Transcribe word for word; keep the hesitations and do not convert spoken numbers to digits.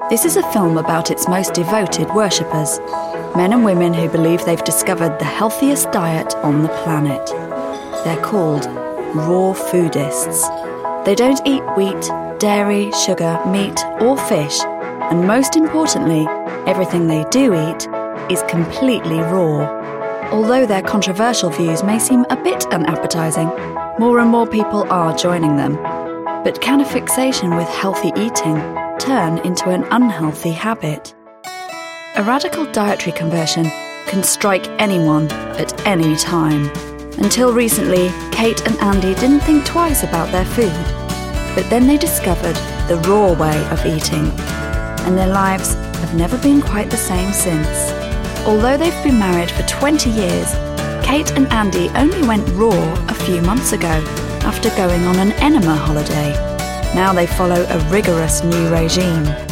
This is a film about its most devoted worshippers, men and women who believe they've discovered the healthiest diet on the planet. They're called raw foodists. They don't eat wheat, dairy, sugar, meat or fish, and most importantly, everything they do eat is completely raw. Although their controversial views may seem a bit unappetizing, more and more people are joining them. But can a fixation with healthy eating turn into an unhealthy habit? A radical dietary conversion can strike anyone at any time. Until recently, Kate and Andy didn't think twice about their food. But then they discovered the raw way of eating, and their lives have never been quite the same since. Although they've been married for twenty years, Kate and Andy only went raw a few months ago after going on an enema holiday. Now they follow a rigorous new regime.